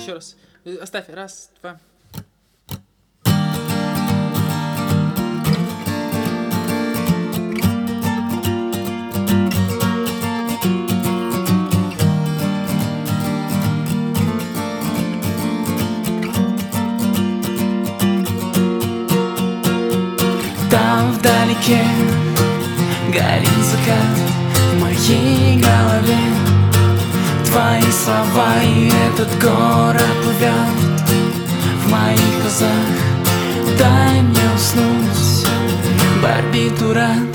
Еще раз. Оставь. Раз, два. Там вдалеке горит закат в моей голове. Твои слова и этот город плывет в моих глазах. Дай мне уснуть, барбитурант.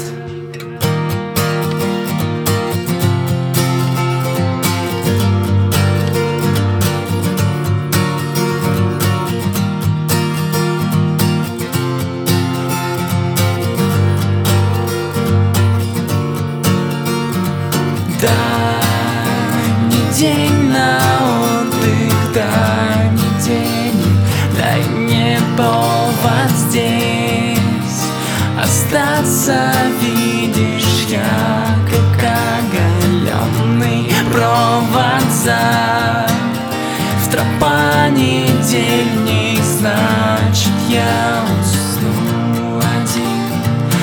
Дай мне день на отдых, дай мне денег, дай мне повод здесь остаться. Видишь, я как оголенный провод завтра понедельник, значит я усну один,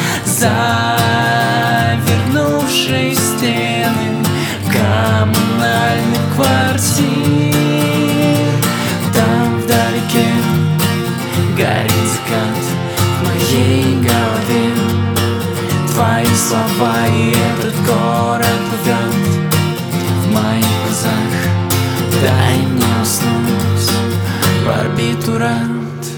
завернувшись в стены коммунальных квартир. Там вдалеке горит закат в моей голове. Твои слова и этот город плывет в моих глазах. Дай мне уснуть, барбитурант.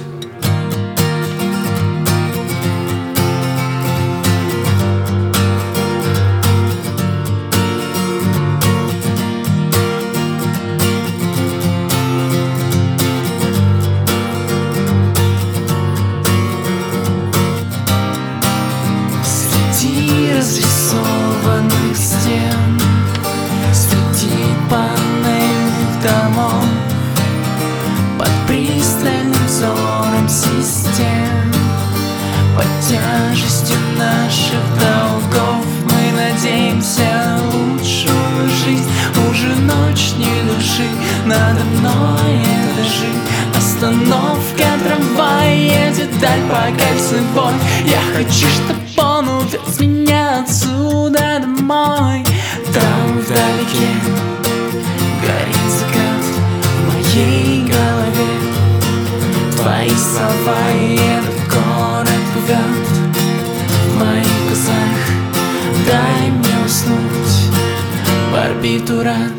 Разрисованных стен, среди панельных домов, под пристальным взором систем, под тяжестью наших долгов мы надеемся лучшую жизнь. Уже ночь, не души, надо мной этажи. Остановка трамвая, деталь по кольцевой. Я хочу, чтоб он увез меня отсюда домой. Там вдалеке горит закат в моей голове. Твои слова и этот город плывет в моих глазах. Дай мне уснуть, барбитурант.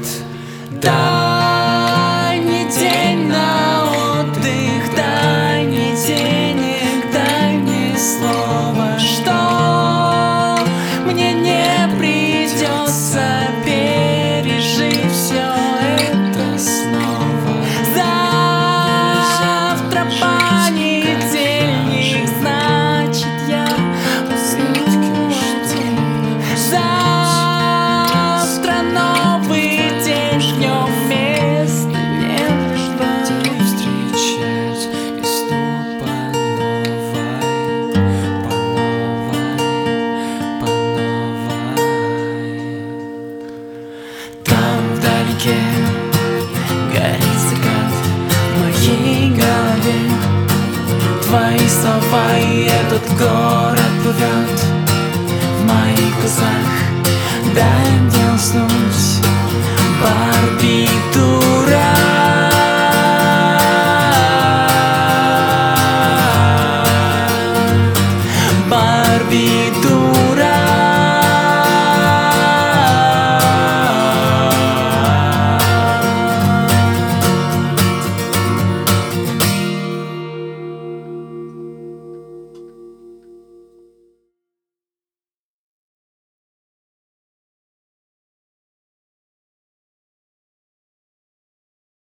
Дай мне день на отдых, дай мне денег, дай мне слово, что мне не придется пережить все это снова. Завтра понедельник, значит я уснуть день. Завтра новый день, ждем вместе, не ждать встречать весну по новой, по новой. Там вдалеке горит закат в моей голове. Твои слова и этот город плывет в моих глазах. Дай мне уснуть, барбитурант.